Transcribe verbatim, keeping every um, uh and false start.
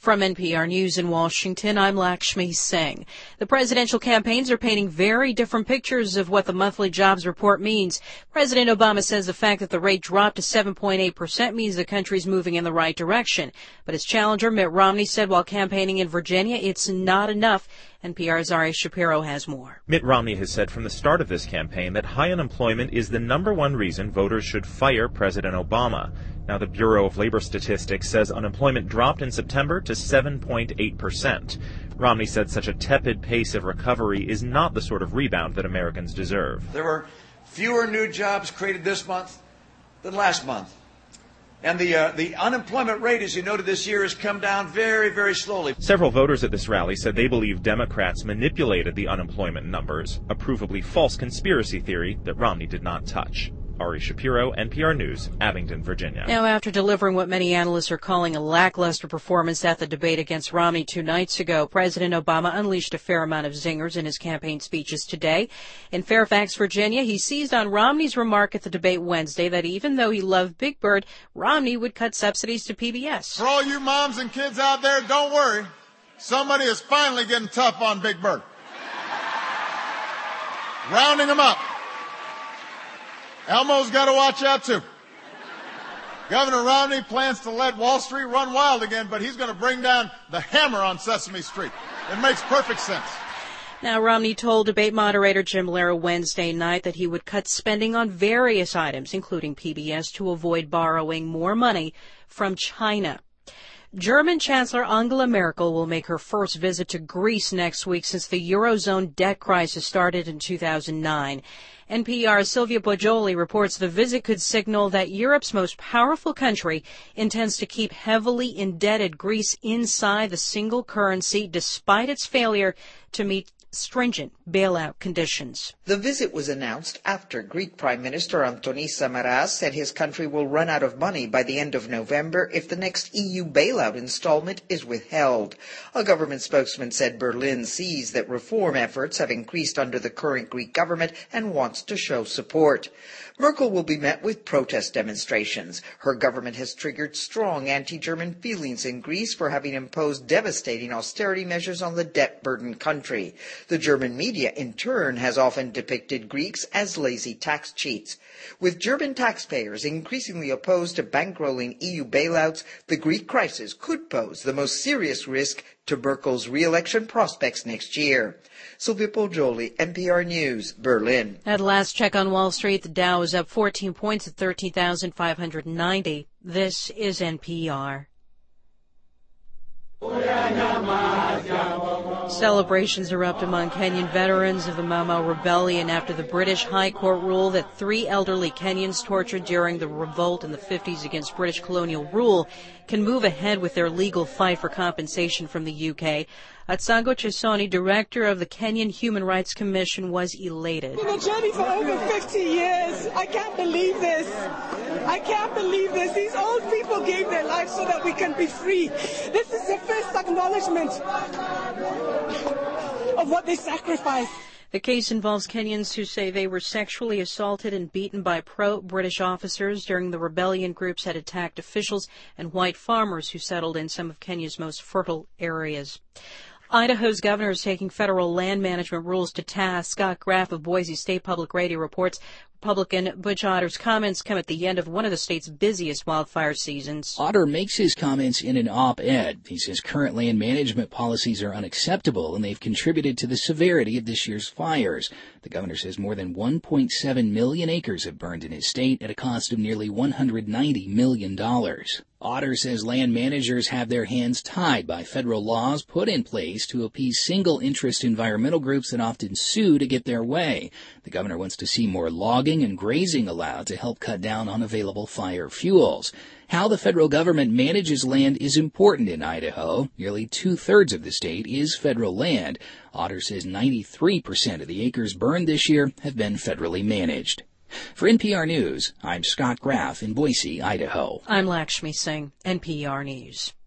From N P R News in Washington, I'm Lakshmi Singh. The presidential campaigns are painting very different pictures of what the monthly jobs report means. President Obama says the fact that the rate dropped to seven point eight percent means the country's moving in the right direction. But his challenger, Mitt Romney, said while campaigning in Virginia, it's not enough. N P R's Ari Shapiro has more. Mitt Romney has said from the start of this campaign that high unemployment is the number one reason voters should fire President Obama. Now, the Bureau of Labor Statistics says unemployment dropped in September to seven point eight percent. Romney said such a tepid pace of recovery is not the sort of rebound that Americans deserve. There were fewer new jobs created this month than last month. And the uh, the unemployment rate, as you noted this year, has come down very, very slowly. Several voters at this rally said they believe Democrats manipulated the unemployment numbers, a provably false conspiracy theory that Romney did not touch. Ari Shapiro, N P R News, Abingdon, Virginia. Now, after delivering what many analysts are calling a lackluster performance at the debate against Romney two nights ago, President Obama unleashed a fair amount of zingers in his campaign speeches today. In Fairfax, Virginia, he seized on Romney's remark at the debate Wednesday that even though he loved Big Bird, Romney would cut subsidies to P B S. For all you moms and kids out there, don't worry. Somebody is finally getting tough on Big Bird. Rounding him up. Elmo's got to watch out, too. Governor Romney plans to let Wall Street run wild again, but he's going to bring down the hammer on Sesame Street. It makes perfect sense. Now, Romney told debate moderator Jim Lehrer Wednesday night that he would cut spending on various items, including P B S, to avoid borrowing more money from China. German Chancellor Angela Merkel will make her first visit to Greece next week since the Eurozone debt crisis started in two thousand nine. N P R's Sylvia Poggioli reports the visit could signal that Europe's most powerful country intends to keep heavily indebted Greece inside the single currency despite its failure to meet stringent bailout conditions. The visit was announced after Greek Prime Minister Antonis Samaras said his country will run out of money by the end of November if the next E U bailout installment is withheld. A government spokesman said Berlin sees that reform efforts have increased under the current Greek government and wants to show support. Merkel will be met with protest demonstrations. Her government has triggered strong anti-German feelings in Greece for having imposed devastating austerity measures on the debt-burdened country. The German media, in turn, has often depicted Greeks as lazy tax cheats. With German taxpayers increasingly opposed to bankrolling E U bailouts, the Greek crisis could pose the most serious risk to Merkel's re-election prospects next year. Sylvia Poggioli, N P R News, Berlin. At last check on Wall Street, the Dow is up fourteen points at thirteen thousand five hundred ninety. This is N P R. Celebrations erupt among Kenyan veterans of the Mau Mau Rebellion after the British High Court ruled that three elderly Kenyans tortured during the revolt in the fifties against British colonial rule can move ahead with their legal fight for compensation from the U K. Atsango Chesoni, director of the Kenyan Human Rights Commission, was elated. Been a journey for over fifty years. I can't believe this. I can't believe this. These old people gave their lives so that we can be free. This is the first acknowledgement of what they sacrificed. The case involves Kenyans who say they were sexually assaulted and beaten by pro-British officers during the rebellion groups had attacked officials and white farmers who settled in some of Kenya's most fertile areas. Idaho's governor is taking federal land management rules to task. Scott Graff of Boise State Public Radio reports Republican Butch Otter's comments come at the end of one of the state's busiest wildfire seasons. Otter makes his comments in an op-ed. He says current land management policies are unacceptable and they've contributed to the severity of this year's fires. The governor says more than one point seven million acres have burned in his state at a cost of nearly one hundred ninety million dollars. Otter says land managers have their hands tied by federal laws put in place to appease single-interest environmental groups that often sue to get their way. The governor wants to see more logging and grazing allowed to help cut down on available fire fuels. How the federal government manages land is important in Idaho. Nearly two-thirds of the state is federal land. Otter says ninety-three percent of the acres burned this year have been federally managed. For N P R News, I'm Scott Graff in Boise, Idaho. I'm Lakshmi Singh, N P R News.